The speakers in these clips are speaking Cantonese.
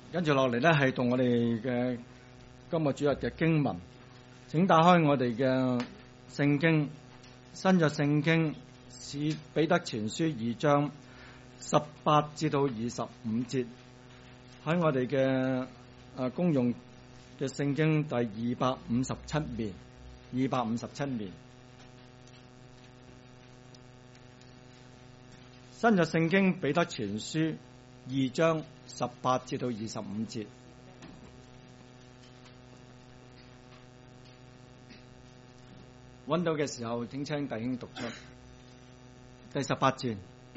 跟住落嚟咧，係讀我哋嘅今日主日嘅經文。請打開我哋嘅聖經，新約聖經是彼得前書2章18至到25節，喺我哋嘅公用嘅聖經第257面，257面。新約聖經彼得前書2章18至到25節。揾到嘅時候，請請弟兄讀出第18節。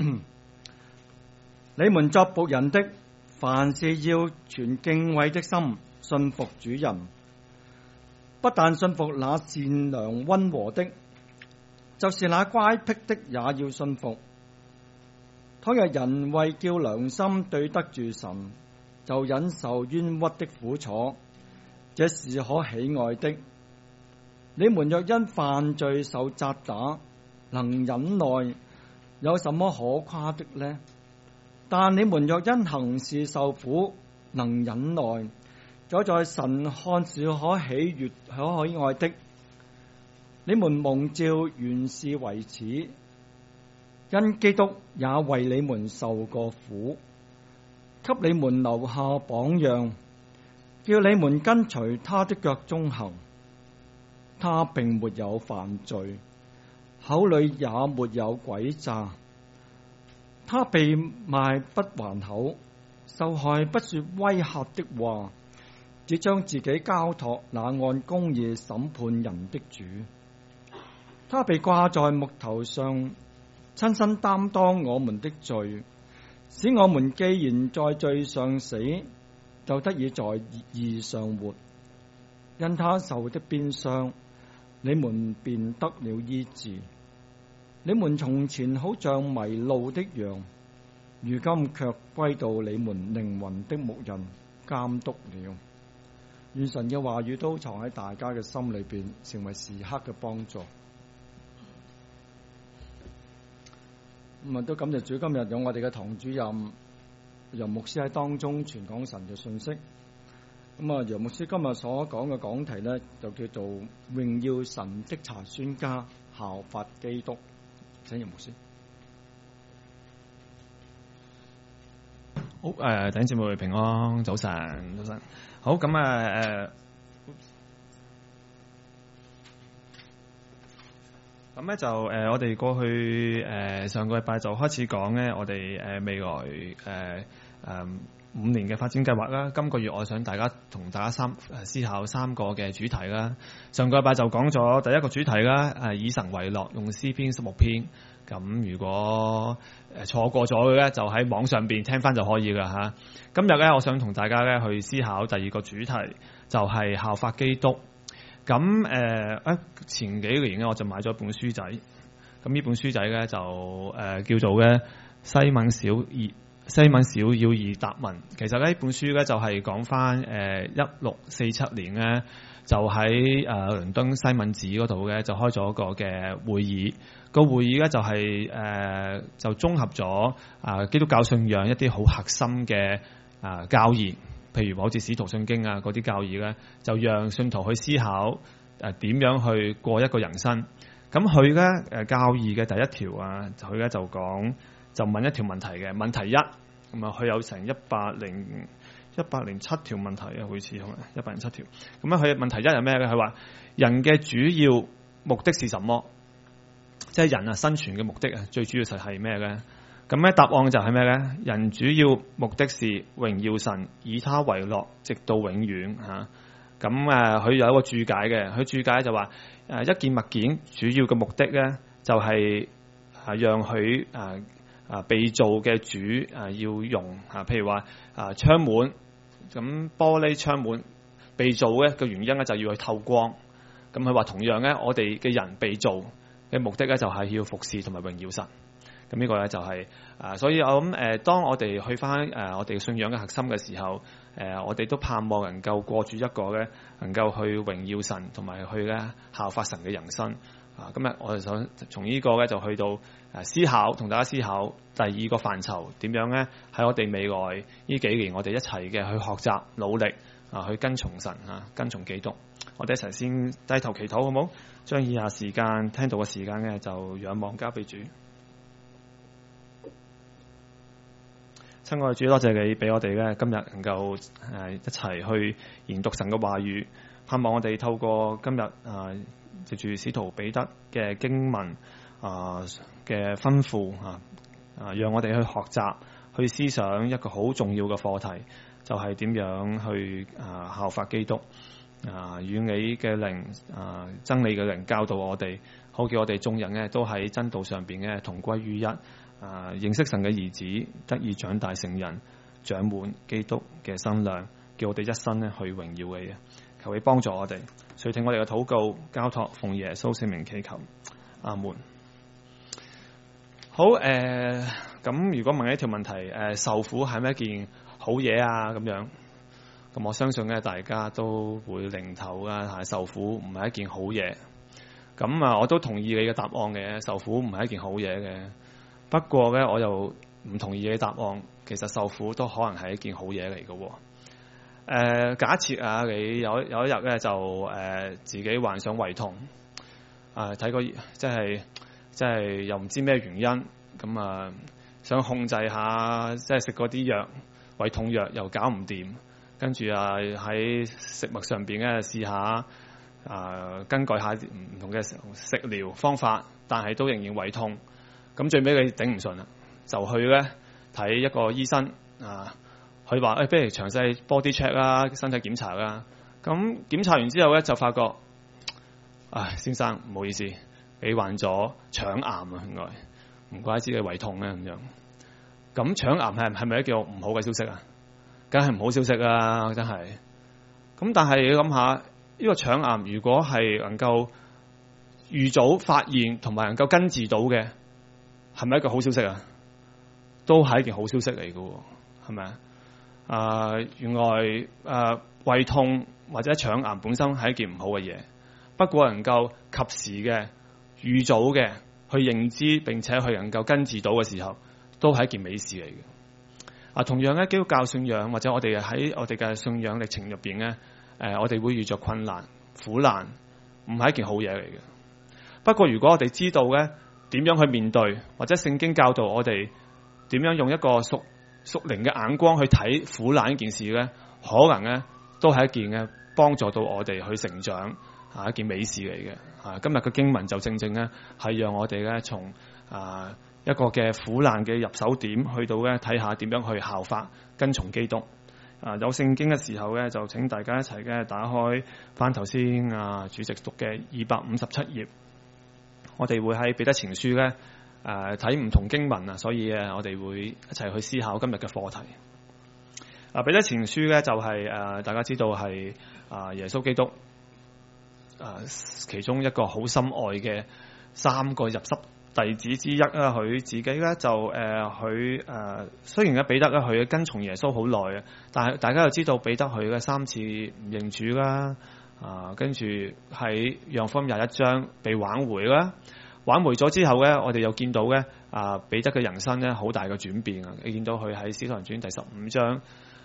你們作僕人的，凡事要存敬畏的心，信服主人。不但信服那善良溫和的，就是那乖僻的也要信服。倘若人為叫良心對得住神，就忍受冤屈的苦楚，這是可喜愛的。你們若因犯罪受責打，能忍耐，有什麼可誇的呢？但你們若因行事受苦，能忍耐，就在神看是可喜悅、可喜愛的。你們蒙召原是為此，因基督也為你們受過苦，給你們留下榜樣，叫你們跟隨他的腳蹤行。他並沒有犯罪，口裏也沒有詭詐。他被賣不還口，受害不說威嚇的話，只將自己交託那按公義審判人的主。他被掛在木頭上，親身擔當我們的罪，使我們既然在罪上死，就得以在義上活。因他受的鞭傷，你們便得了醫治。你們從前好像迷路的羊，如今卻歸到你們靈魂的牧人監督了。願神嘅話語都藏喺大家嘅心裏邊，成為時刻嘅幫助。都感謝主，今日有我哋嘅堂主任楊牧師喺當中傳講神嘅信息。楊牧師今日所講嘅講題呢，就叫做榮耀神的查宣家，效法基督。請楊牧師。 好，弟兄姊妹平安，早晨。好，咁咁咧就我哋過去上個禮拜就開始講咧，我哋未來5年嘅發展計劃啦。今個月我想同大家思考3個嘅主題啦。上個禮拜就講咗第一個主題啦，以神為樂，用詩篇16篇。咁如果錯過咗嘅咧，就喺網上邊聽翻就可以噶吓。今日咧，我想同大家咧去思考第二個主題，就係效法基督。咁前幾年咧，我就買咗本書仔。咁呢本書仔咧就叫做咧西敏小要義答問。其實呢本書咧就係講翻1647年咧，就喺倫敦西敏寺嗰度咧就開咗個嘅會議。個會議咧就係就綜合咗基督教信仰一啲好核心嘅教義，譬如好似使徒信經啊嗰啲教義咧，就讓信徒去思考點樣去過一個人生。咁佢咧教義嘅第一條啊，佢咧就問一條問題嘅問題一，咁佢有成107條問題啊，好似107條。咁佢問題一係咩咧？佢話人嘅主要目的是什麼？即係人生存嘅目的最主要實係咩咧？咁咧答案就係咩咧？人主要目的是榮耀神，以他為樂，直到永遠嚇。咁佢有一個注解嘅，佢注解就話一件物件主要嘅目的咧，就係讓佢被造嘅主要用譬如話窗門，咁玻璃窗門被造嘅原因咧，就要去透光。咁佢話同樣咧，我哋嘅人被造嘅目的咧，就係要服侍同埋榮耀神。咁呢個咧就係所以我諗當我哋去翻我哋信仰嘅核心嘅時候，我哋都盼望能夠過住一個咧能夠去榮耀神同埋去咧效法神嘅人生。 今日我哋想從呢個咧就去到思考，同大家思考第二個範疇點樣咧喺我哋未來呢幾年，我哋一齊嘅去學習努力去跟從神跟從基督。我哋一齊先低頭祈禱好冇？將以下時間聽到嘅時間咧就仰望交俾主。親愛的主，多謝你俾我哋咧今日能夠一齊去研讀神嘅話語，盼望我哋透過今日藉住使徒彼得嘅經文嘅吩咐讓我哋去學習去思想一個好重要嘅課題，就係點樣去效法基督，與你嘅靈真理嘅靈教導我哋，好叫我哋眾人咧都喺真道上邊咧同歸於一，認識神嘅兒子，得以長大成人，長滿基督嘅身量，叫我哋一生咧去榮耀你。求你幫助我哋，垂聽我哋嘅禱告，交託奉耶穌聖名祈求，阿門。好咁如果問一條問題，受苦係咪一件好嘢啊？咁樣，咁我相信咧大家都會擰頭啊，係受苦唔係一件好嘢。咁我都同意你嘅答案嘅，受苦唔係一件好嘢嘅。不過咧，我又唔同意你嘅答案，其實受苦都可能係一件好嘢嚟嘅。假設你有一日咧就自己患上胃痛，睇過即係又唔知咩原因，咁想控制下，即係食嗰啲藥胃痛藥又搞唔掂，跟住喺食物上邊咧試下更改下唔同嘅食療方法，但係都仍然胃痛，咁最尾你頂唔順啦，就去咧睇一個醫生佢話不如詳細 body check 啦，身體檢查啦。咁檢查完之後咧，就發覺，先生唔好意思，你患咗腸癌啊！原來唔怪之你胃痛咧咁樣。咁腸癌係咪一個唔好嘅消息啊？梗係唔好消息啦，真係。咁但係你諗下，呢個腸癌如果係能夠預早發現同埋能夠根治到嘅，係咪一個好消息啊？都係一件好消息嚟嘅，係咪啊？原來胃痛或者腸癌本身係一件唔好嘅嘢，不過能夠及時嘅預早嘅去認知並且去能夠根治到嘅時候，都係一件美事嚟嘅。同樣咧，基督教信仰或者我哋喺我哋嘅信仰歷程入邊咧，我哋會遇着困難苦難，唔係一件好嘢嚟嘅。不過如果我哋知道咧點樣去面對，或者聖經教導我哋點樣用一個屬靈嘅眼光去睇苦難呢件事咧，可能咧都係一件嘅幫助到我哋去成長一件美事嚟嘅。今日嘅經文就正正咧係讓我哋咧從一個嘅苦難嘅入手點去到咧睇下點樣去效法跟從基督。有聖經嘅時候咧，就請大家一齊嘅打開翻頭先主席讀嘅257頁，我哋會喺彼得前書咧睇唔同經文所以我哋會一齊去思考今日嘅課題。彼得前書咧就係大家知道係耶穌基督其中一個好深愛嘅3個入室弟子之一啦。佢自己咧就佢雖然彼得咧佢跟從耶穌好耐啊，但係大家又知道彼得佢嘅3次唔認主啦，跟住喺約翰福音21章被挽回啦。挽回咗之後咧，我哋又見到咧彼得嘅人生咧好大嘅轉變啊！你見到佢喺使徒行傳第15章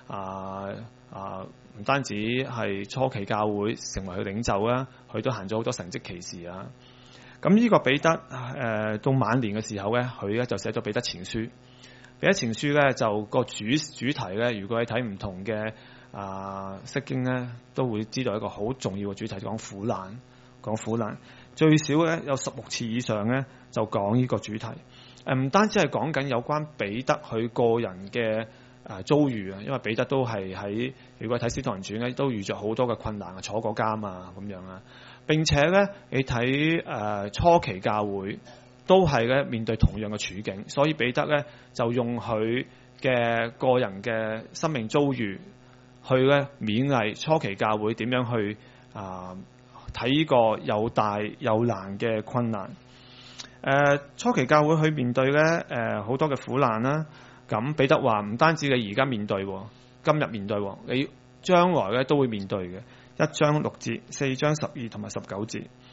唔單止係初期教會成為佢領袖啦，佢都行咗好多神蹟奇事啊！咁呢個彼得到晚年嘅時候咧，佢咧就寫咗彼得前書。彼得前書咧就個主題咧，如果你睇唔同嘅釋經咧，都會知道一個好重要嘅主題，講苦難，講苦難。最少咧有16次以上咧就講呢個主題，唔單止係講緊有關彼得佢個人嘅遭遇啊，因為彼得都係喺如果睇《使徒行傳》咧，都遇着好多嘅困難啊，坐過監啊咁樣啊。並且咧，你睇初期教會都係咧面對同樣嘅處境，所以彼得咧就用佢嘅個人嘅生命遭遇去咧勉勵初期教會點樣去睇呢個又大又難嘅困難。初期教會去面對咧好多嘅苦難啦。咁彼得話唔單止你而家面對，今日面對，你將來咧都會面對嘅。1章6節、4章12同埋19節。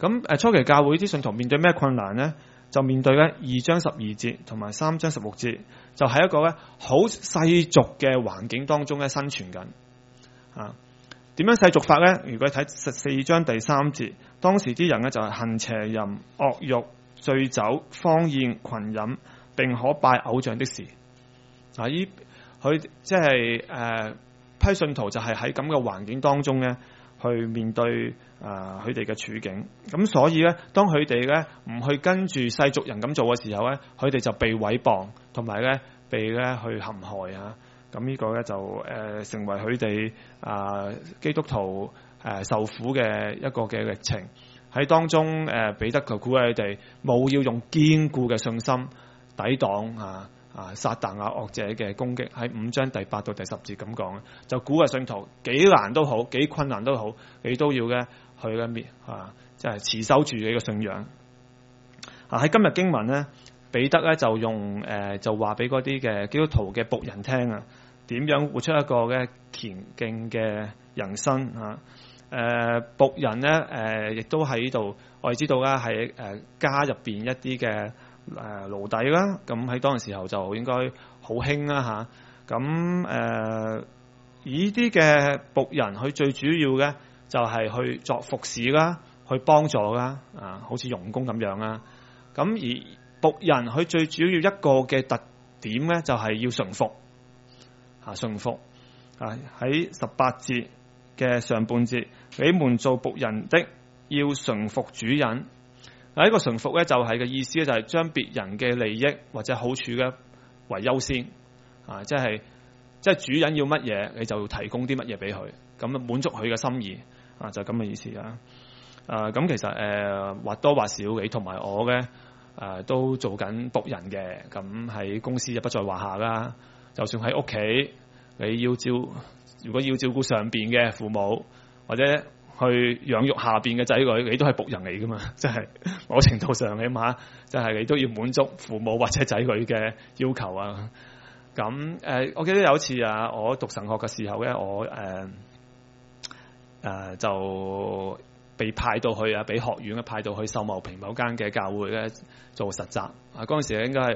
咁初期教會啲信徒面對咩困難咧？就面對咧2章12節同埋3章16節，就喺一個咧好世俗嘅環境當中咧生存緊。啊，點樣世俗法咧？如果睇14章第3節，當時啲人咧就係行邪淫、惡慾、醉酒、荒宴、群飲，並可拜偶像的事。啊，佢即係批信徒就係喺咁嘅環境當中咧，去面對佢哋嘅處境。咁所以咧，當佢哋咧唔去跟住世俗人咁做嘅時候咧，佢哋就被毀謗，同埋咧被咧去陷害啊。咁呢個咧就成為佢哋基督徒受苦嘅一個嘅歷程。喺當中彼得就鼓勵佢哋冇要用堅固嘅信心抵擋撒旦惡者嘅攻擊。喺5章第8到第10節咁講，就鼓勵信徒幾難都好，幾困難都好，你都要咧去咧即係持守住你嘅信仰。喺今日經文咧，彼得咧就用就話俾嗰啲嘅基督徒嘅僕人聽啊，點樣活出一個嘅虔敬嘅人生啊！僕人咧亦都喺度，我哋知道啦，喺家入邊一啲嘅奴隸啦，咁喺當時候就應該好興啦嚇。咁呢啲嘅僕人，佢最主要嘅就係去作服侍啦，去幫助啦，好似傭工咁樣啦。咁而僕人佢最主要一個嘅特點咧，就係要順服順服喺18節嘅上半節，你們做僕人的要順服主人。呢個順服咧就係嘅意思咧，就係將別人嘅利益或者好處嘅為優先即係主人要乜嘢，你就提供啲乜嘢俾佢，咁滿足佢嘅心意就咁嘅意思啦。咁其實或多或少你同埋我嘅都做緊僕人嘅，咁喺公司就不在話下啦。就算喺屋企，你如果要照顧上邊嘅父母或者去養育下邊嘅仔女，你都係僕人嚟噶嘛？即係某程度上起碼，即係你都要滿足父母或者仔女嘅要求啊。咁我記得有一次我讀神學嘅時候咧，我就被派到去俾學院派到去秀茂坪某間嘅教會咧做實習。嗰陣時應該係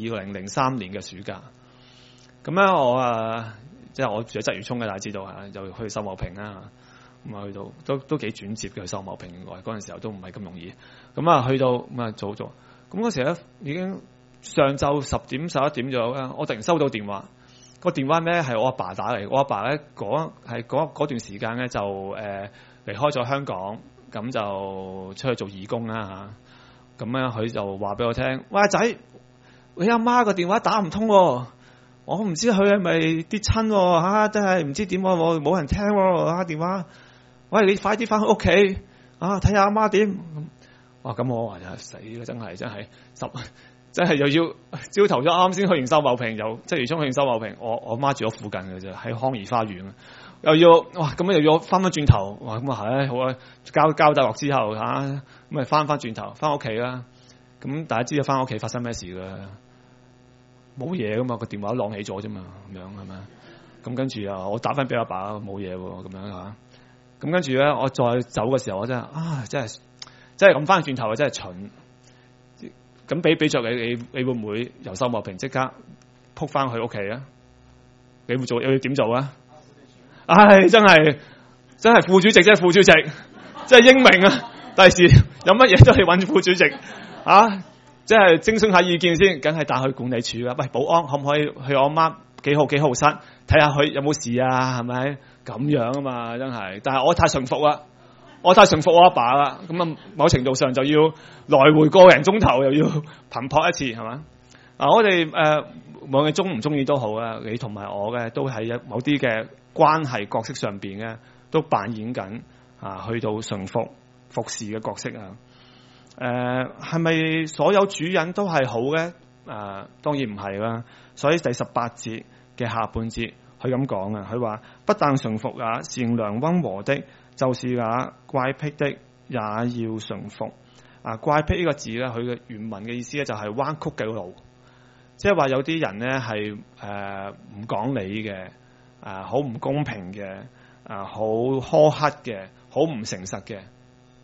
2003年嘅暑假。咁咧我即係我住喺鰂魚涌嘅，大家知道就去秀茂坪啦。咁去到都幾轉接嘅，去秀茂坪嗰陣時候都唔係咁容易。咁去到咁早咗。咁嗰時咧已經上晝10點11點咗啦。我突然收到電話，個電話咩係我阿爸打嚟。我阿爸咧嗰段時間咧就離開咗香港，咁就出去做義工啦嚇。咁咧佢就話俾我聽：喂，仔，你阿媽個電話打唔通喎。我唔知佢係咪跌親喎，真係唔知點喎，冇人聽喎電話。喂，你快啲翻去屋企睇下阿媽點。哇！咁我話死啦，真係又要朝頭早啱先去完秀茂坪，由鰂魚涌去完秀茂坪。我媽住咗附近嘅啫，喺康怡花園。又要咁又要翻轉頭。哇！咁好啊，交代落之後咁咪翻轉頭翻屋企啦。咁大家知道翻屋企發生咩事㗎？冇嘢噶嘛，個電話晾起咗啫嘛，咁樣係咪？咁跟住我打翻俾阿爸，冇嘢喎，咁樣嚇。咁跟住咧，我再走嘅時候，我真係咁翻轉頭真係蠢。咁俾着你會唔會由秀茂坪即刻撲翻去屋企啊？你會要點做啊？真係副主席副主席，真係英明啊！第時有乜嘢都係揾副主席即係徵詢下意見先，梗係帶去管理處啦。喂，保安可唔可以去我媽幾號室睇下佢有冇事啊？係咪咁樣啊嘛？真係，但係我太順服啦，我阿爸啦。咁某程度上就要來回個零鐘頭，又要頻撲一次，係嘛？我哋無論你中唔中意都好啊，你同埋我嘅都喺某啲嘅關係角色上邊咧，都扮演緊去到順服侍嘅角色啊。係咪所有主人都係好嘅？當然唔係啦。所以第18節嘅下半節，佢咁講佢話不但順服善良溫和的，就是乖僻的也要順服。乖僻呢個字咧，佢嘅原文嘅意思咧就係彎曲嘅路，即係話有啲人咧係唔講理嘅，好唔公平嘅，好苛刻嘅，好唔誠實嘅。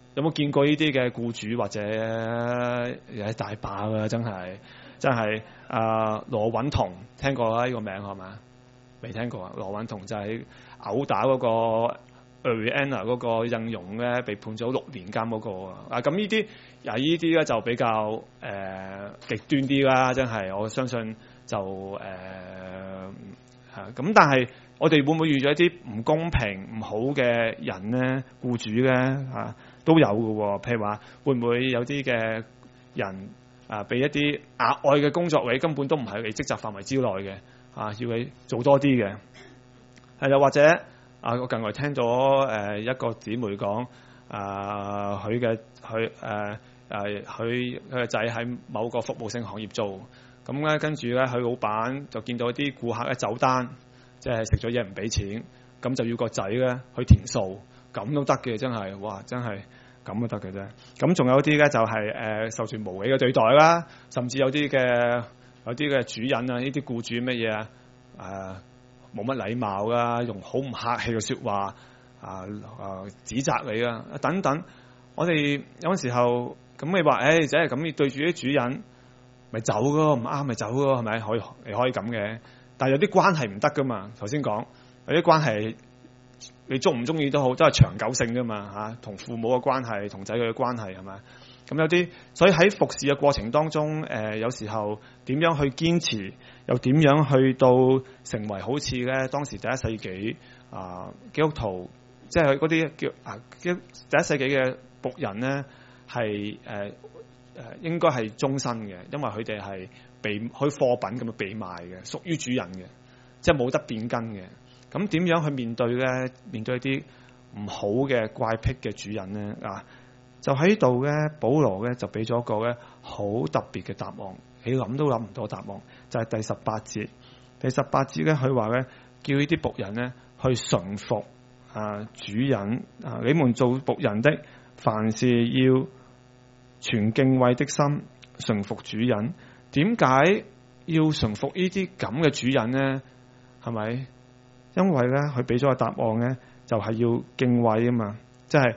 有冇見過呢啲嘅僱主或者有大把㗎，真係羅允彤聽過啦，呢個名係嘛？未聽過啊？羅允彤就係毆打嗰個 Ariana 嗰個印傭咧，被判咗6年監嗰個啊！咁呢啲咧就比較極端啲啦，真係我相信就咁，但係我哋會唔會遇咗一啲唔公平唔好嘅人咧？僱主咧都有嘅喎，譬如話會唔會有啲嘅人俾一啲額外嘅工作你根本都唔係你職責範圍之內嘅要你做多啲嘅，又或者我近來聽咗一個姊妹講佢嘅仔喺某個服務性行業做，咁咧跟住咧佢老闆就見到啲顧客咧走單，即係食咗嘢唔俾錢，咁就要個仔咧去填數，咁都得嘅，真係哇，真係咁都得嘅啫。咁仲有啲咧就係受住無理嘅對待啦，甚至有啲嘅主人啊，呢啲僱主乜嘢冇乜禮貌啦，用好唔客氣嘅説話指責你啊等等。我哋有陣時候咁你話，即係咁，你對住啲主人咪走咯，唔啱咪走咯，係咪？你可以咁嘅，但係有啲關係唔得噶嘛。頭先講有啲關係，你中唔中意都好，都係長久性噶嘛同父母嘅關係，同仔女嘅關係係咪？咁有啲，所以喺服侍嘅過程當中，有時候點樣去堅持，又點樣去到成為好似咧當時第一世紀基督徒，即係嗰啲叫第一世紀嘅僕人咧，係應該係終身嘅，因為佢哋係好似貨品咁樣被賣嘅，屬於主人嘅，即係冇得變更嘅。咁點樣去面對咧？面對一啲唔好嘅怪癖嘅主人咧就喺度咧，保羅咧就俾咗一個咧好特別嘅答案，你諗都諗唔到答案，就係第18節。第18節咧，佢話咧叫呢啲僕人咧去順服主人你們做僕人的，凡事要存敬畏的心，順服主人。點解要順服呢啲咁嘅主人咧？係咪？因為咧，佢俾咗個答案咧，就係要敬畏啊嘛，即係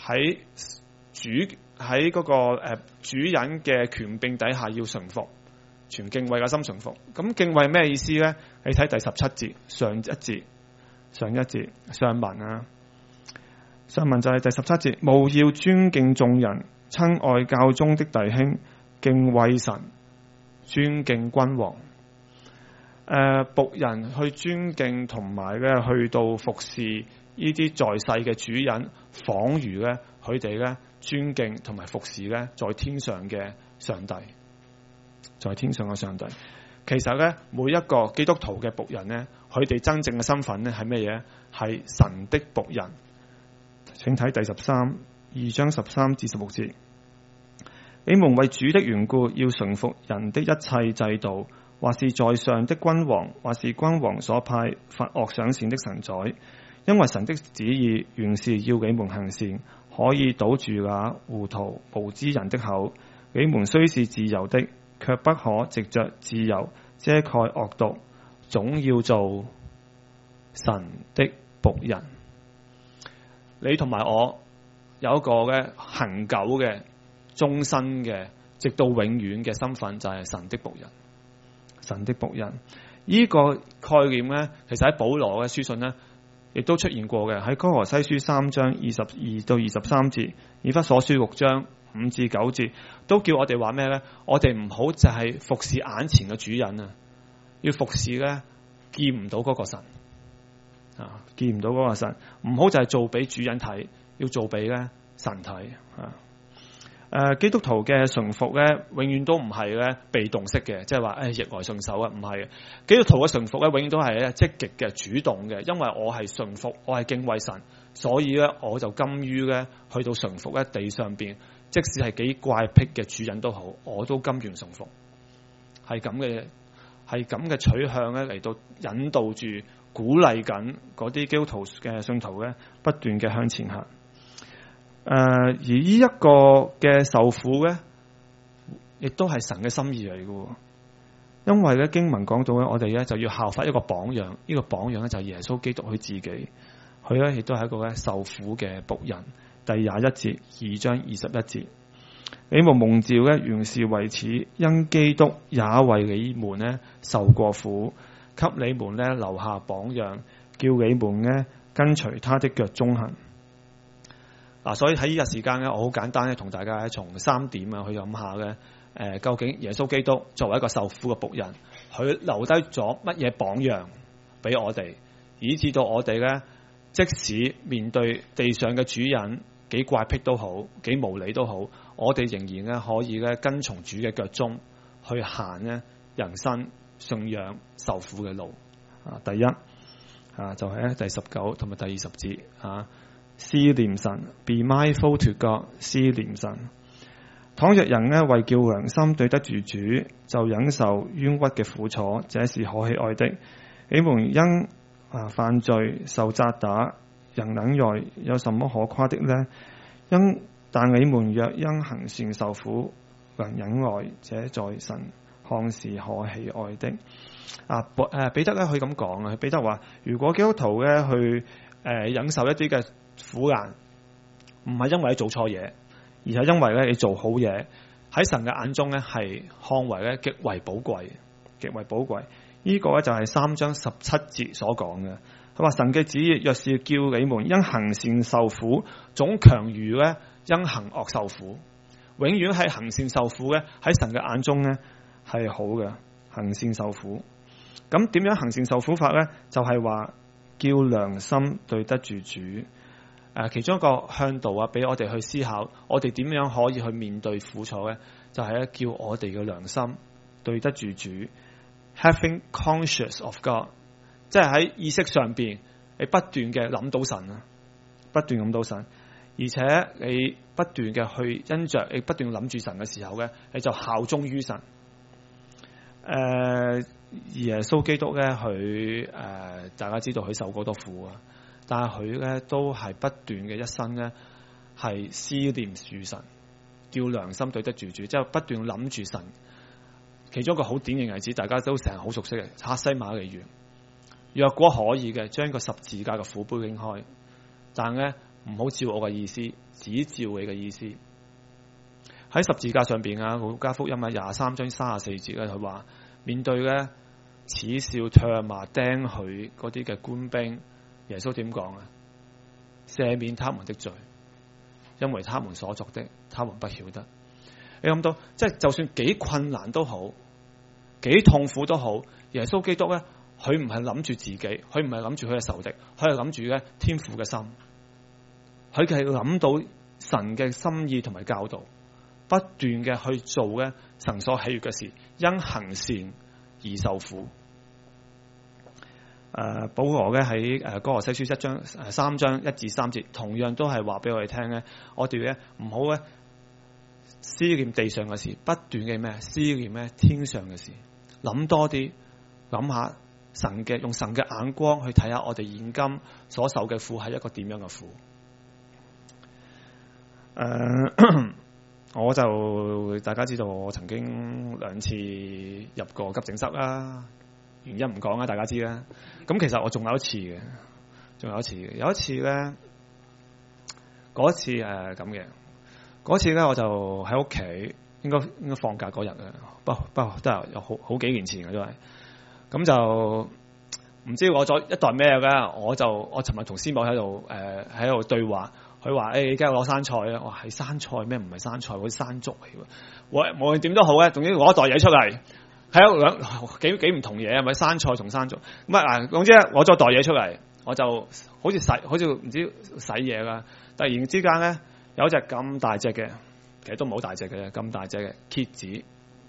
喺嗰個主人嘅權柄底下要順服，存敬畏嘅心順服。咁敬畏咩意思咧？你睇第17節上一節上文上文就係第17節，務要尊敬眾人，親愛教中的弟兄，敬畏神，尊敬君王。僕人去尊敬同埋咧，去到服侍呢啲在世嘅主人，仿如咧佢哋咧尊敬同埋服侍咧在天上嘅上帝，在天上嘅上帝。其實咧，每一個基督徒嘅僕人咧，佢哋真正嘅身份咧係咩嘢？係神的僕人。請睇第2章13至16節。你們為主的緣故，要順服人的一切制度，或是在上的君王，或是君王所派罰惡賞善的臣宰，因為神的旨意原是要你們行善，可以堵住那糊塗無知人的口。你們雖是自由的，卻不可藉着自由遮蓋惡毒，總要做神的僕人。你同埋我有一個嘅恆久嘅終身嘅直到永遠嘅身份，就係神的僕人。神的僕人呢個概念呢，其實喺保羅嘅書信呢亦都出現過嘅。喺哥羅西書3章22到23節，以弗所書6章5至9節，都叫我哋話咩呢？我哋唔好就係服侍眼前嘅主人啊，要服侍呢見唔到嗰個神見唔到嗰個神，唔好就係做俾主人睇，要做俾咧神睇基督徒嘅順服咧，永遠都唔係咧被動式嘅，即係話逆來順受啊，唔係嘅。基督徒嘅順服咧，永遠都係咧積極嘅、主動嘅，因為我係順服，我係敬畏神，所以咧我就甘於咧去到順服咧地上邊，即使係幾怪癖嘅主人都好，我都甘願順服。係咁嘅取向咧嚟到引導住、鼓勵緊嗰啲基督徒嘅信徒咧，不斷嘅向前行。而呢一個嘅受苦咧，亦都係神嘅心意嚟嘅。因為咧經文講到咧，我哋咧就要效法一個榜樣，呢個榜樣咧就係耶穌基督佢自己，佢咧亦都係一個咧受苦嘅僕人， 第21節，2章21節。你們蒙召咧，原是為此，因基督也為你們咧受過苦，給你們咧留下榜樣，叫你們咧跟隨他的腳蹤行。所以喺呢個時間咧，我好簡單咧，同大家從3點啊去諗下咧，究竟耶穌基督作為一個受苦嘅僕人，佢留低咗乜嘢榜樣俾我哋，以致到我哋咧，即使面對地上嘅主人幾怪癖都好，幾無理都好，我哋仍然咧可以咧跟從主嘅腳蹤去行咧人生信仰受苦嘅路。第一就係咧第19同埋第20節思念神 ，be mindful to God， 思念神。倘若人咧為叫良心對得住主，就忍受冤屈嘅苦楚，這是可喜愛的。你們因犯罪受責打，人忍耐，有什麼可誇的呢？但你們若因行善受苦，能忍耐，這在神看是可喜愛的。彼得咧佢咁講啊，彼得話：如果基督徒咧去忍受一啲嘅苦難，唔係因為你做錯嘢，而係因為咧你做好嘢，喺神嘅眼中咧係看為咧極為寶貴，極為寶貴。呢個咧就係3章17節所講嘅。佢話神嘅旨意若是叫你們因行善受苦，總強如咧因行惡受苦。永遠係行善受苦咧，喺神嘅眼中咧係好嘅，行善受苦。咁點樣行善受苦法咧？就係話叫良心對得住主。其中一個向導俾我哋去思考，我哋點樣可以去面對苦楚咧？就係咧叫我哋嘅良心對得住主。Having conscious of God， 即係喺意識上邊，你不斷嘅諗到神啊，不斷諗到神，而且你不斷嘅去因着你不斷諗住神嘅時候咧，你就效忠於神。耶穌基督咧，佢大家知道佢受過多苦啊，但係佢咧都係不斷嘅一生咧係思念住神，叫良心對得住主，即係不斷諗住神。其中一個好典型例子，大家都成日好熟悉嘅客西馬尼園。若果可以嘅，將個十字架嘅苦杯拎開，但咧唔好照我嘅意思，只照你嘅意思。喺十字架上邊路加福音23章34節咧，佢話面對咧恥笑唾罵釘佢嗰啲嘅官兵，耶穌點講啊？赦免他們的罪，因為他們所作的，他們不曉得。你諗到，即係就算幾困難都好，幾痛苦都好，耶穌基督咧，佢唔係諗住自己，佢唔係諗住佢嘅仇敵，佢係諗住咧天父嘅心，佢係諗到神嘅心意同埋教導，不斷嘅去做咧神所喜悅嘅事，因行善而受苦。保羅咧喺哥羅西書3章1至3節，同樣都係話俾我哋聽咧，我哋咧唔好咧思念地上嘅事，不斷嘅咩思念咩天上嘅事，諗多啲，諗下神嘅，用神嘅眼光去睇下我哋現今所受嘅苦係一個點樣嘅苦。我就大家知道我曾經2次入過急症室啦，原因唔講啦，大家知啦。咁其實我仲有一次嘅，有一次咧，嗰次咁嘅。嗰次咧，我就喺屋企，應該放假嗰日啊，不過都係有好幾年前嘅都係。咁就唔知我咗一袋咩嘅，我尋日同師母喺度對話，佢話而家攞生菜啊，我話係生菜咩？唔係生菜，好似山竹嚟喎。無論點都好咧，總之攞一袋嘢出嚟，係幾唔同嘢，係咪生菜同山竹？咁總之攞咗袋嘢出嚟，我就好似唔知洗嘢啦。突然之間咧，有一隻咁大隻嘅，其實都唔好大隻嘅，咁大隻嘅蠍子，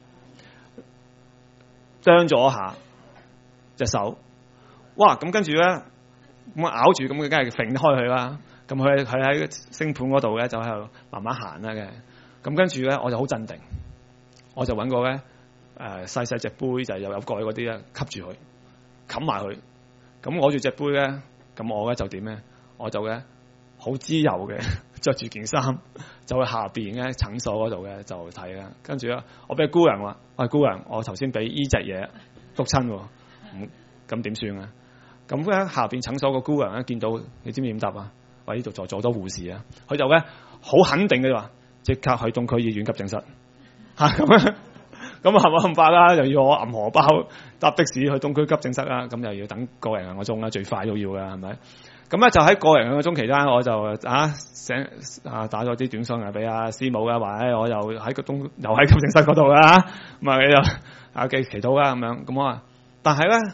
啄咗下隻手，哇！咁跟住咧，咁咬住咁，佢梗係揈開佢啦。咁佢喺星盤嗰度咧，就喺度慢慢行啦嘅。咁跟住咧，我就好鎮定，我就揾個咧細隻杯，就係又有蓋嗰啲咧，吸住佢，冚埋佢。咁攞住隻杯咧，咁我咧就點咧？我就咧好自由嘅，着住件衫，就去下邊咧診所嗰度咧就睇啦。跟住咧，我俾姑娘話：喂，姑娘，我頭先俾依隻嘢篤親，咁點算啊？咁咧下邊診所個姑娘咧見到，你知唔知點答啊？ 喂，呢度做咗護士啊，佢就咧好肯定嘅話，即刻去東區醫院急症室嚇咁樣。咁啊，冚法啦，又要我揞荷包搭的士去東區急症室啦，咁又要等個零兩個鐘啦，最快都要噶，係咪？咁咧就喺個零兩個鐘期間，我就打咗啲短信嚟俾阿師母啦，話我又喺又喺急症室嗰度啦，咁啊又祈禱啦咁樣，咁啊，但係咧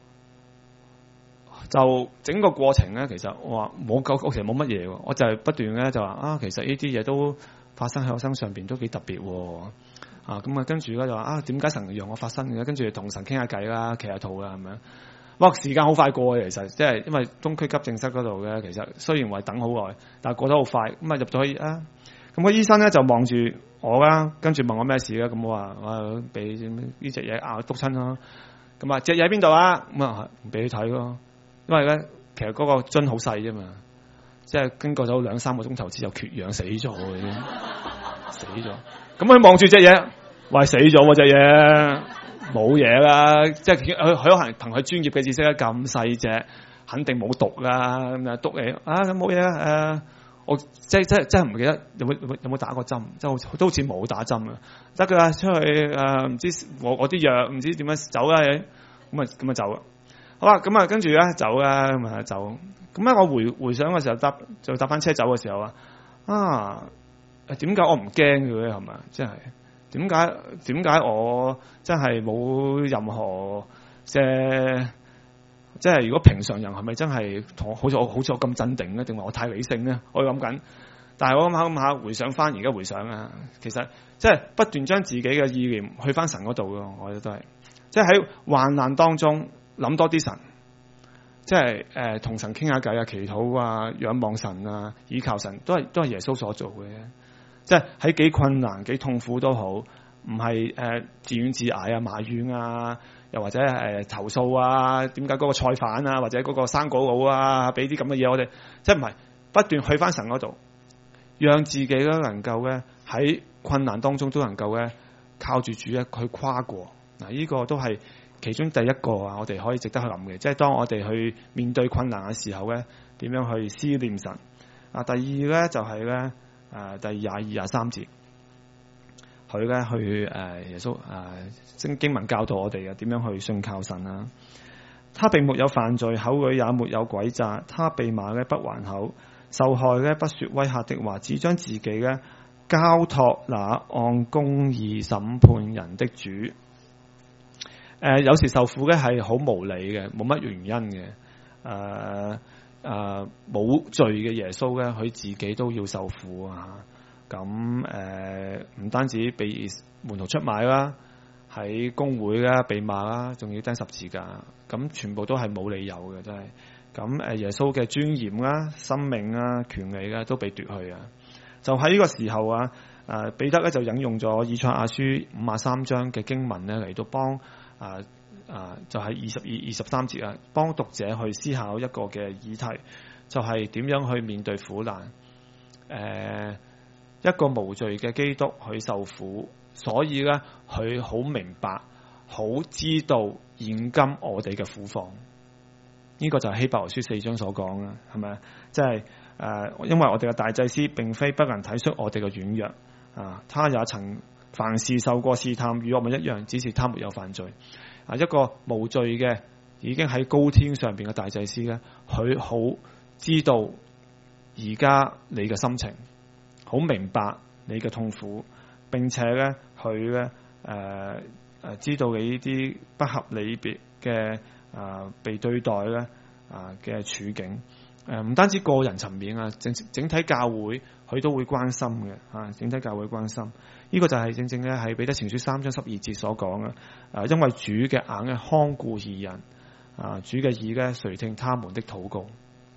就整個過程咧，其實我話我其實冇乜嘢喎，我就係不斷咧就話其實呢啲嘢都發生喺我身上邊都幾特別喎。咁啊，跟住咧就話點解神讓我發生嘅？跟住同神傾下偈啦，祈下禱啦咁樣。哇，時間好快過嘅，其實即係因為東區急症室嗰度嘅，其實雖然話等好耐，但係過得好快。咁啊入咗去咁個醫生咧就望住我啦，跟住問我咩事啦。咁我話我俾呢隻嘢篤親啦。咁啊隻嘢喺邊度啊？咁啊唔俾你睇咯，因為咧其實嗰個樽好細啫嘛，即係經過咗2-3個鐘頭之後缺氧死咗嘅啫，死咗。咁佢望住隻嘢，話死咗喎隻嘢，冇嘢啦。即係佢可能憑佢專業嘅知識咧，咁細隻，肯定冇毒啦。咁啊篤你咁冇嘢啊。我真係唔記得有冇打過針，即係都好似冇打針啊。得㗎，出去唔知我啲藥唔知點樣走啦。咁啊走啦。好啦，咁啊跟住咧走啦，咁啊走。咁咧我回想嘅時候搭翻車走嘅時候點解我唔驚嘅咧？係咪？即係點解我真係冇任何即係如果平常人係咪真係同我好似我咁鎮定咧？定話我太理性咧？我諗緊，但係我諗下回想翻而家回想啊，其實即係不斷將自己嘅意念去翻神嗰度咯。我覺得都係即係喺患難當中諗多啲神，即係同神傾下偈啊、祈禱啊、仰望神啊、倚靠神，都係耶穌所做嘅。即係喺幾困難、幾痛苦都好，唔係自怨自艾啊、埋怨啊，又或者投訴啊，點解嗰個菜販啊，或者嗰個生果佬啊，俾啲咁嘅嘢我哋，即係唔係不斷去翻神嗰度，讓自己咧能夠咧喺困難當中都能夠咧靠住主咧去跨過。嗱，呢個都係其中第一個我哋可以值得去諗嘅，即係當我哋去面對困難嘅時候咧，點樣去思念神。第二咧就係咧。第22、23節，佢咧去耶穌經文教導我哋點樣去信靠神啦。他並沒有犯罪，口裏也沒有詭詐。他被罵咧不還口，受害咧不說威嚇的話，只將自己咧交託那按公義審判人的主。有時受苦咧係好無理嘅，冇乜原因嘅。冇罪嘅耶穌咧，佢自己都要受苦啊！咁唔單止被門徒出賣啦，喺公會啦被罵啦，仲要釘十字架，咁全部都係冇理由嘅，真係。咁耶穌嘅尊嚴啦、生命啦、權利啦都被奪去啊！就喺呢個時候彼得咧就引用咗以賽亞書53章嘅經文咧嚟到幫就係22、23節幫讀者去思考一個嘅議題，就係點樣去面對苦難。一個無罪嘅基督佢受苦，所以咧佢好明白、好知道現今我哋嘅苦況。呢個就係希伯來書4章所講嘅，係咪？即係因為我哋嘅大祭司並非不能體恤我哋嘅軟弱他也曾凡事受過試探，與我們一樣，只是他沒有犯罪。一個無罪嘅已經喺高天上邊嘅大祭司咧，佢好知道而家你嘅心情，好明白你嘅痛苦，並且咧佢咧知道你呢啲不合理嘅被對待咧嘅處境。唔單止個人層面整體教會佢都會關心嘅整體教會關心。呢個就係正正咧係彼得前書3章12節所講嘅。因為主嘅眼咧看顧義人，主嘅耳咧垂聽他們的禱告。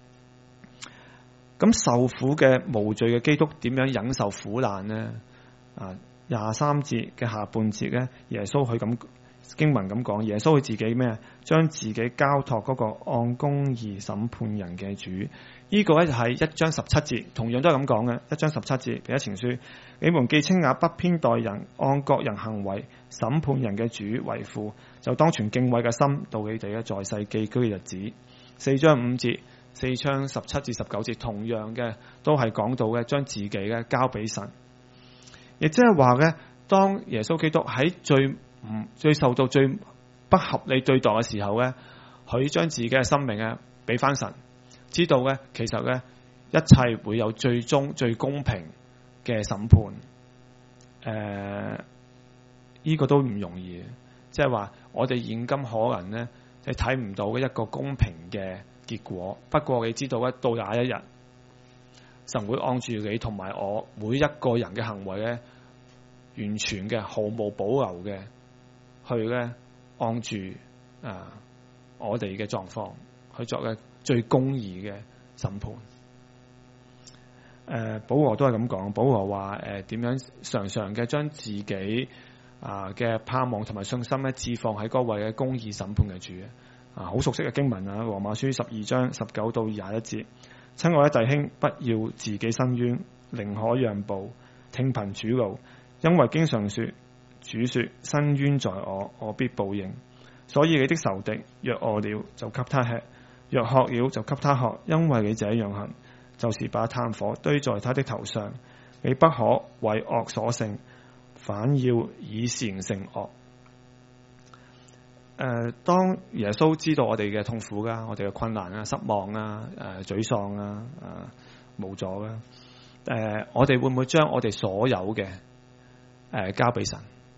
咁受苦嘅無罪嘅基督點樣忍受苦難呢？23節嘅下半節咧，耶穌佢咁經文咁講，耶穌佢自己咩？將自己交託嗰個按公義審判人嘅主。呢個咧就係1章17節，同樣都係咁講嘅。1章17節，彼得前書，你們既稱那不偏待人、按各人行為審判人嘅主為父，就當存敬畏嘅心，到你哋在世寄居嘅日子。4章5節， 4章17至19節，同樣嘅都係講到嘅將自己嘅交俾神，亦即係話咧，當耶穌基督喺最受到最不合理對待嘅時候咧，佢將自己嘅生命咧俾翻神，知道咧其實咧一切會有最終最公平嘅審判。呢個都唔容易，即係話我哋現今可能咧係睇唔到嘅一個公平嘅結果。不過你知道咧，到那一日，神會按住你同埋我每一個人嘅行為咧，完全嘅毫無保留嘅去咧按住我哋嘅狀況去作嘅最公義嘅審判。保羅都係咁講，保羅話點樣常常嘅將自己嘅盼望同埋信心咧置放喺嗰位嘅公義審判嘅主好熟悉嘅經文啊，羅馬書12章19到21節，親愛的弟兄，不要自己伸冤，寧可讓步，聽憑主怒，因為經常說，主說伸冤在我，我必報應。所以你的仇敵若餓了，就給他吃；若渴了，就給他喝。因為你這樣行，就是把炭火堆在他的頭上。你不可為惡所勝，反要以善勝惡。當耶穌知道我哋嘅痛苦啦，我哋嘅困難啦、失望啦、沮喪啦、無助啦，我哋會唔會將我哋所有嘅交俾神？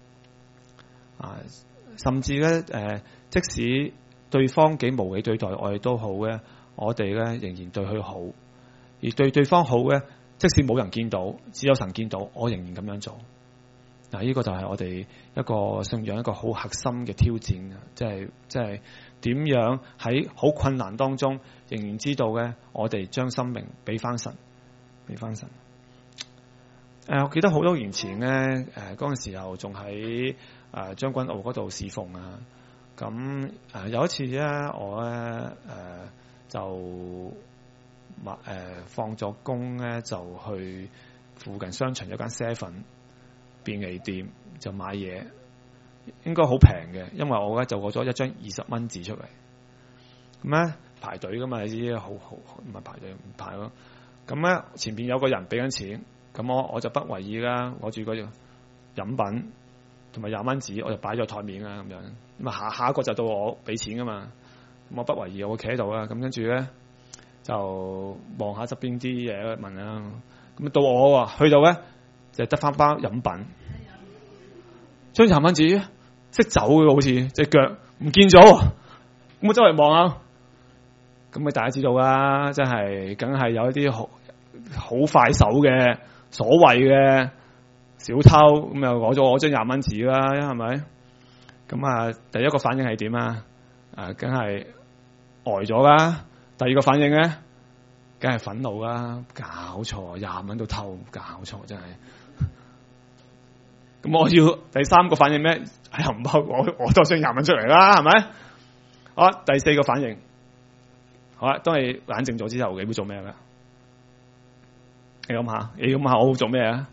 甚至咧即使對方幾無理對待我哋都好咧，我哋咧仍然對佢好，而對對方好咧，即使冇人見到，只有神見到，我仍然咁樣做。呢個就係我哋一個信仰一個好核心嘅挑戰，即係點樣喺好困難當中，仍然知道咧，我哋將生命俾翻神，俾翻神。我記得好多年前咧，嗰陣時候仲喺將軍澳嗰度侍奉啊。咁有一次咧，我咧就放咗工咧，就去附近商場有間 7便利店就買嘢，應該好平嘅，因為我咧就攞咗一張20蚊紙出嚟。咁咧排隊噶嘛，你知好唔係排隊唔排咯。咁咧前邊有個人俾緊錢，咁我就不為意啦，攞住嗰隻飲品同埋20蚊紙，我就擺咗台面啦咁樣。咁啊下一個就到我俾錢噶嘛，咁我不為意，我企喺度啦。咁跟住咧就望下側邊啲嘢問啦。咁到我去到咧就得翻包飲品，張20蚊紙識走嘅，好似隻腳唔見咗。咁我周圍望下，咁咪大家知道啦，真係梗係有一啲好快手嘅所謂嘅小偷，咁又攞咗我張20蚊紙啦，係咪？咁第一個反應係點啊？梗係呆咗啦。第二個反應咧，梗係憤怒啦。搞錯，20蚊都偷，搞錯真係。咁我要第三個反應咩？唔好，我多張20蚊出嚟啦，係咪？好，第四個反應，好啦，當你冷靜咗之後，你會做咩咧？你諗下，我會做咩啊？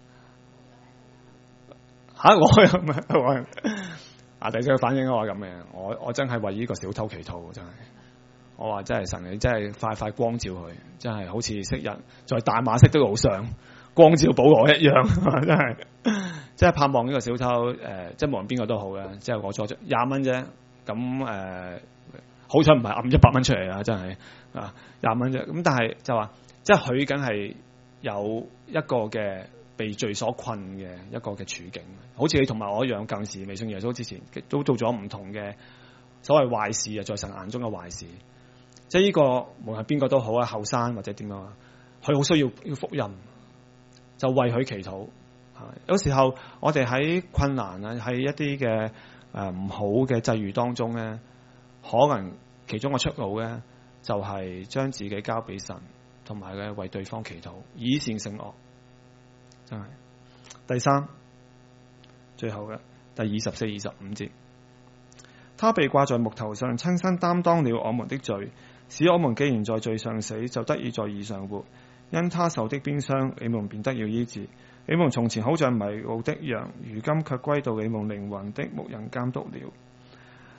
我又唔係第四個反應我係咁嘅，我真係為呢個小偷祈禱，真係。我話真係神，你真係快光照佢，真係好似昔日在大馬色的路上光照保羅一樣，真係。即係盼望呢個小偷即係無論邊個都好嘅，即係我咗20蚊啫。咁好彩唔係揞100蚊出嚟啊！真係20蚊啫。咁但係就話，即係佢梗係有一個嘅被罪所困嘅一個嘅處境。好似你同埋我一樣，舊時未信耶穌之前，都做咗唔同嘅所謂壞事啊，在神眼中嘅壞事。即係呢個無論係邊個都好啊，後生或者點樣，佢好需要呢個福音，就為佢祈禱。有時候我哋喺困難啊，喺一啲嘅唔好嘅際遇當中咧，可能其中嘅出路咧，就係將自己交俾神，同埋咧為對方祈禱，以善勝惡。真係。第三，最後嘅第24、25節，他被掛在木頭上，親身擔當了我們的罪，使我們既然在罪上死，就得以在義上活。因他受的鞭傷，你們便得了醫治。你們從前好像迷路的羊，如今卻歸到你們靈魂的牧人監督了。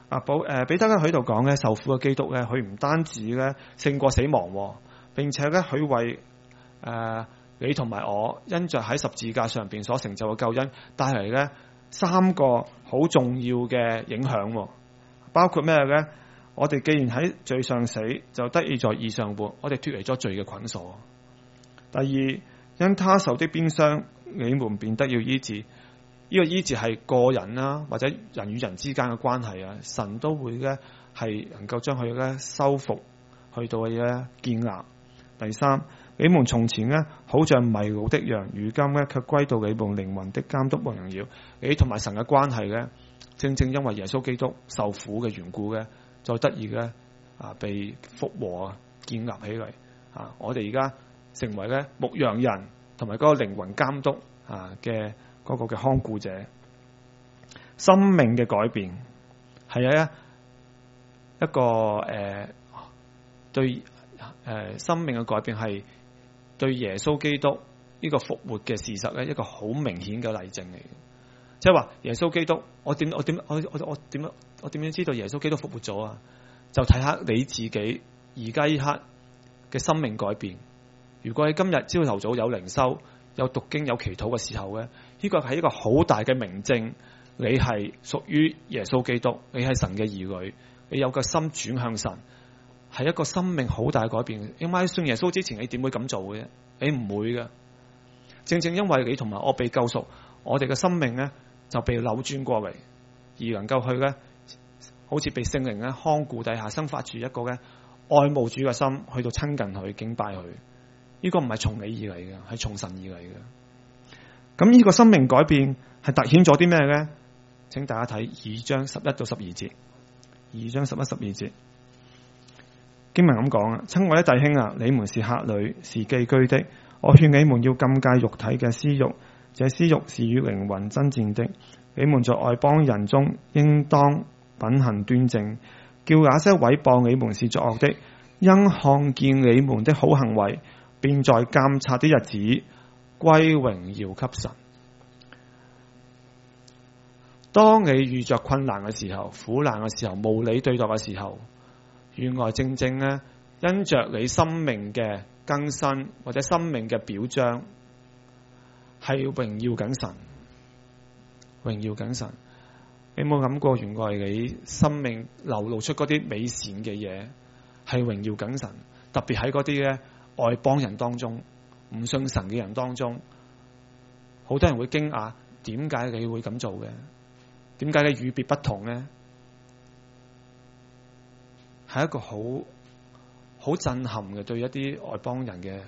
彼得咧喺度講咧，受苦嘅基督咧，佢唔單止咧勝過死亡，並且咧佢為你同埋我因着喺十字架上邊所成就嘅救恩，帶嚟咧3個好重要嘅影響，包括咩咧？我哋既然喺罪上死，就得以在義上活，我哋脫離咗罪嘅捆鎖。第二，因他受的鞭傷，你們便得要醫治。呢個醫治係個人啦，或者人與人之間嘅關係啊，神都會咧係能夠將佢咧修復，去到咧建立。第三，你們從前咧好像迷路的羊，如今咧卻歸到你們靈魂的監督和榮耀。你同埋神嘅關係咧，正正因為耶穌基督受苦嘅緣故咧，再得以咧被復和啊，建立起嚟啊！我哋而家成為咧牧羊人同埋嗰個靈魂監督嘅嗰個嘅看顧者，生命嘅改變係一個對生命嘅改變係對耶穌基督呢個復活嘅事實咧一個好明顯嘅例證嚟嘅。即係話耶穌基督，我點樣知道耶穌基督復活咗啊？就睇下你自己而家呢刻嘅生命改變。如果喺今日朝頭早有靈修、有讀經、有祈禱嘅時候咧，呢個係一個好大嘅明證，你係屬於耶穌基督，你係神嘅兒女，你有個心轉向神，係一個生命好大嘅改變。因為喺信耶穌之前，你點會咁做嘅啫？你唔會嘅。正正因為你同埋我被救贖，我哋嘅生命咧就被扭轉過嚟，而能夠去咧，好似被聖靈咧看顧底下，生發住一個咧愛慕主嘅心，去到親近佢、敬拜佢。呢個唔係從你而嚟嘅，係從神而嚟嘅。咁呢個生命改變係凸顯咗啲咩咧？請大家睇2章11到12節。2章11、12節經文咁講啊：親愛的弟兄啊，你們是客旅，是寄居的。我勸你們要禁戒肉體嘅私欲，這私欲是與靈魂爭戰的。你們在外邦人中應當品行端正，叫那些毀謗你們是作惡的，因看見你們的好行為，便在監察的日子歸榮耀給神。當你遇着困難嘅時候、苦難嘅時候、無理對待嘅時候，原來正正咧，因着你生命嘅更新或者生命嘅表彰，係榮耀緊神，榮耀緊神。你有冇諗過，原來你生命流露出嗰啲美善嘅嘢，係榮耀緊神？特別喺嗰啲咧外邦人當中，唔信神嘅人當中，好多人會驚訝，點解你會咁做嘅？點解你與別不同咧？係一個好震撼嘅，對一啲外邦人嘅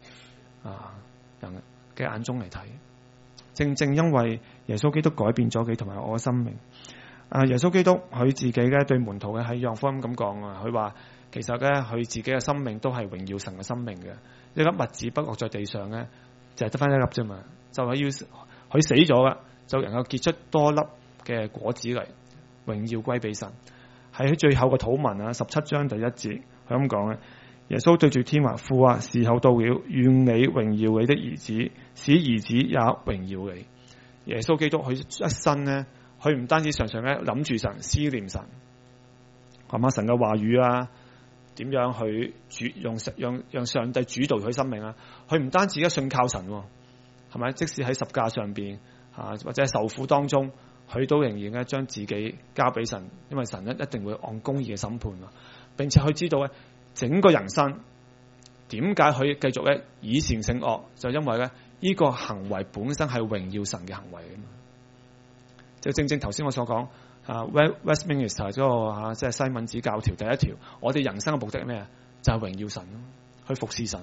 人嘅眼中嚟睇。正正因為耶穌基督改變咗佢同埋我嘅生命。耶穌基督佢自己咧對門徒嘅喺約翰福音咁講啊，佢話其實咧佢自己嘅生命都係榮耀神嘅生命嘅。一粒麥子不落在地上咧，就係得翻一粒啫嘛，就係要佢死咗啦，就能夠結出多粒嘅果子嚟，榮耀歸俾神。喺最後嘅禱文17章第1節，佢咁講咧：耶穌對住天話，父啊，時候到了，願你榮耀你的兒子，使兒子也榮耀你。耶穌基督佢一生咧，佢唔單止常常咧諗住神、思念神，係嘛，神嘅話語啊，點樣去讓上帝主導佢生命啊？佢唔單止一信靠神，係咪？即使喺十架上邊或者受苦當中，佢都仍然咧將自己交俾神，因為神一定會按公義嘅審判，並且佢知道咧整個人生點解佢繼續咧以善勝惡，就因為咧呢個行為本身係榮耀神嘅行為啊嘛。就正正頭先我所講Westminster 嗰個即係西敏寺教條第一條，我哋人生嘅目的係咩啊？就係榮耀神，去服侍神。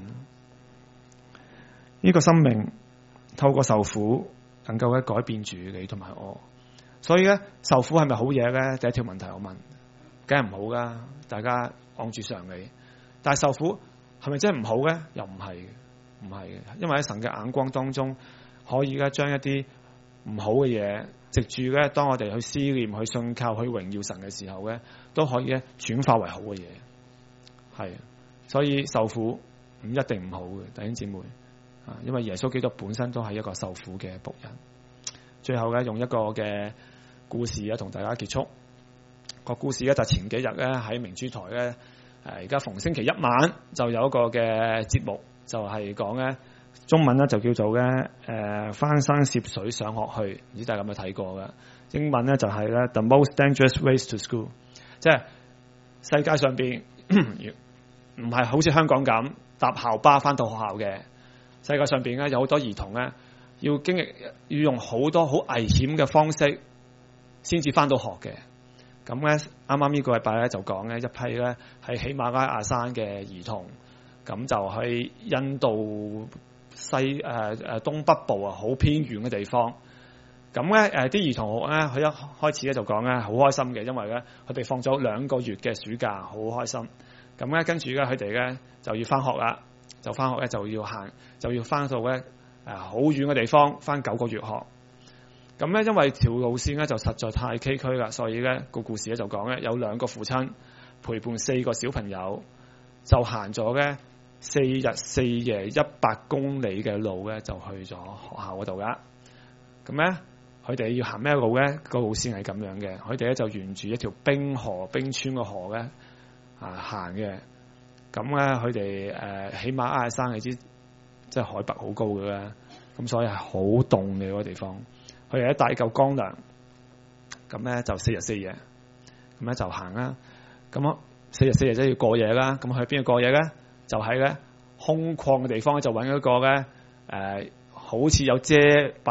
呢個生命透過受苦，能夠咧改變住你同埋我。所以咧受苦係咪好嘢咧？第一條問題我問，梗係唔好噶，大家按住常理。但係受苦係咪真係唔好咧？又唔係嘅，唔係嘅，因為喺神嘅眼光當中，可以咧將一啲唔好嘅嘢，藉住咧當我哋去思念、去信靠、去榮耀神嘅時候咧，都可以咧轉化為好嘅嘢。係，所以受苦唔一定唔好嘅，弟兄姊妹因為耶穌基督本身都係一個受苦嘅僕人。最後咧用一個嘅故事同大家結束。 個故事咧就前幾日咧喺明珠台咧而家逢星期一晚就有一個嘅節目，就係講咧中文咧就叫做咧翻山涉水上學去，唔知大家有冇睇過嘅？英文咧就係咧 The Most Dangerous Ways to School， 即係世界上邊唔係好似香港咁搭校巴翻到學校嘅，世界上邊咧有好多兒童咧要經歷要用好多好危險嘅方式先至翻到學嘅。咁咧啱啱呢個禮拜咧就講咧一批咧係喜馬拉雅山嘅兒童，咁就去印度東北部啊好偏遠嘅地方。咁咧啲兒童咧佢一開始咧就講咧好開心嘅，因為咧佢哋放咗2個月嘅暑假，好開心。咁咧跟住咧佢哋咧就要翻學啦，就翻學咧就要行，就要翻到咧好遠嘅地方，翻9個月學。咁咧因為條路線咧就實在太崎嶇啦，所以咧個故事咧就講咧有2個父親陪伴4個小朋友，就行咗咧4日4夜100公里嘅路咧，就去咗學校嗰度噶。咁咧佢哋要行咩路咧？個路線係咁樣嘅，佢哋咧就沿住一條冰川嘅河咧行嘅。咁咧佢哋喜馬拉雅山你知，即係海拔好高嘅啦，咁所以係好凍嘅嗰個地方。佢哋咧帶嚿乾糧，咁咧就4日4夜，咁咧就行啦。咁4日4夜即係要過夜啦。咁去邊度過夜咧？就喺咧空曠嘅地方，就揾一個咧好似有遮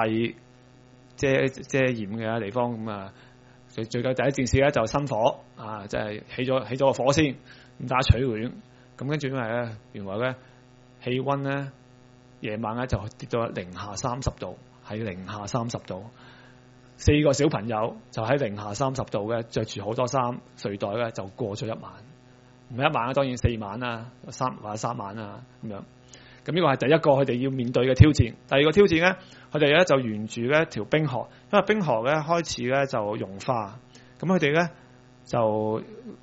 掩嘅地方咁啊。最緊第一件事咧就生火啊，即係起咗個火先，咁大家取暖。咁跟住因為咧原來咧氣温咧夜晚咧就跌到零下30度。喺零下30度，4個小朋友就喺零下30度嘅，着住好多衫睡袋咧就過咗1晚，唔係1晚啊，當然4晚啊，3晚啊咁樣。咁呢個係第一個佢哋要面對嘅挑戰。第二個挑戰咧，佢哋咧就沿住咧條冰河，因為冰河咧開始咧就融化，咁佢哋咧就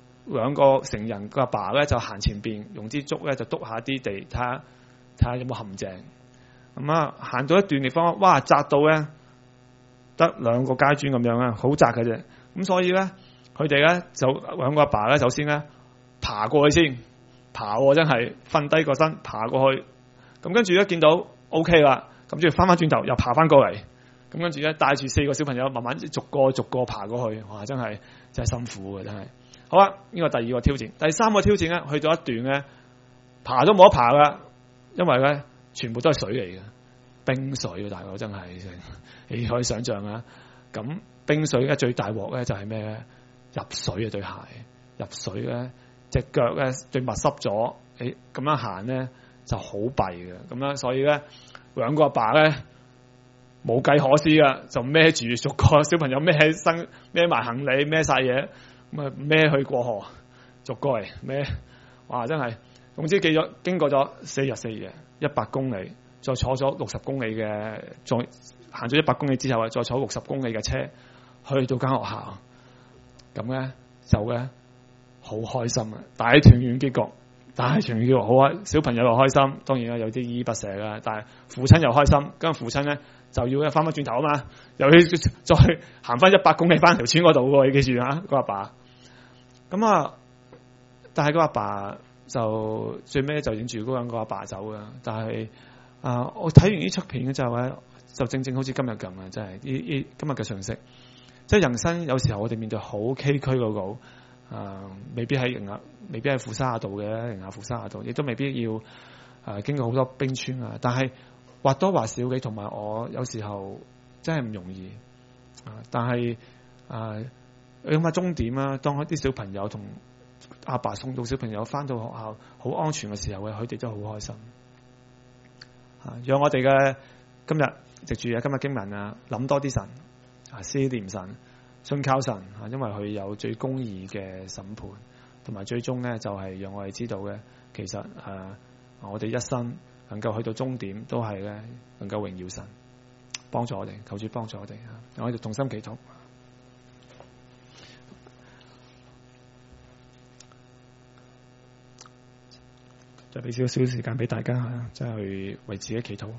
2個成人個阿爸咧就行前邊，用支竹咧就篤下啲地，睇下有冇陷阱。咁啊，行到一段地方，哇，窄到咧得2個階磚咁樣啊，好窄嘅啫。咁所以咧，佢哋咧就2個阿爸咧，首先咧爬過去先，爬真係瞓低個身爬過去。咁跟住咧見到 OK 啦，咁就翻轉頭又爬翻過嚟。咁跟住咧帶住4個小朋友慢慢逐個爬過去，哇，真係辛苦嘅真係。好啦，呢個第2個挑戰。第3個挑戰咧，去到一段咧爬都冇得爬啦，因為咧全部都係水嚟嘅，冰水啊！大佬真係，你可以想象啊。咁冰水咧最大鑊咧就係咩咧？入水啊對鞋，入水咧隻腳咧對襪濕咗，咁樣行咧就好弊嘅。咁樣所以咧2個阿爸咧冇計可施啊，就孭住逐個小朋友孭埋行李孭晒嘢，咁啊孭去過河，逐個嚟孭。哇！真係，總之經過咗4日4夜。100公里，再坐咗60公里嘅，再行咗100公里之後啊，再坐60公里嘅車去到間學校，咁咧就咧好開心啊！大團圓結局好啊！小朋友又開心，當然啦有啲依依不捨啦，但係父親又開心，咁父親咧就要翻返轉頭啊嘛，又要再行翻100公里翻條村嗰度喎，你記住啊，個阿爸。咁啊，但係個阿爸。就最尾就影住嗰2個阿爸走噶，但係我睇完呢出片嘅時候咧，就正正好似今日咁啊！真係今日嘅信息，即係人生有時候我哋面對好崎嶇嗰個，未必係富沙亞道嘅，寧夏富沙亞道，亦都未必要經過好多冰川啊！但係或多或少嘅，同埋我有時候真係唔容易但係你諗下終點啊，當一啲小朋友同阿爸送到小朋友翻到學校好安全嘅時候，佢哋都好開心。讓我哋嘅今日藉住今日經文諗多啲神思念神，信靠神因為佢有最公義嘅審判，同埋最終咧就係讓我哋知道嘅，其實我哋一生能夠去到終點都係咧能夠榮耀神，幫助我哋，求主幫助我哋我哋同心祈禱。就俾少少時間俾大家即係去為自己祈禱。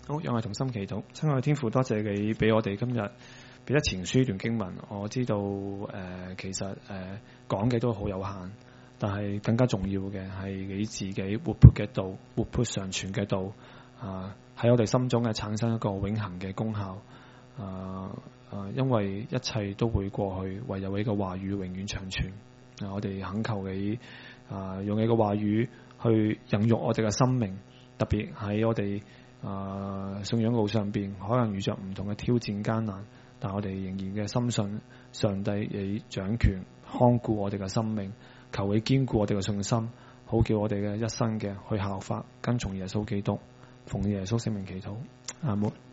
好，讓我哋同心祈禱。親愛嘅天父，多謝你俾我哋今日彼得前書呢段經文。我知道其實講嘅都好有限，但係更加重要嘅係你自己活潑嘅道，活潑常存嘅道喺我哋心中產生一個永恆嘅功效。因為一切都會過去，唯有你嘅話語永遠長存。我哋懇求你用你嘅話語去孕育我哋嘅生命，特別喺我哋信仰路上邊，可能遇着唔同嘅挑戰艱難，但我哋仍然嘅深信上帝你掌權看顧我哋嘅生命，求你堅固我哋嘅信心，好叫我哋嘅一生嘅去效法跟從耶穌基督，奉耶穌聖名祈禱，阿門。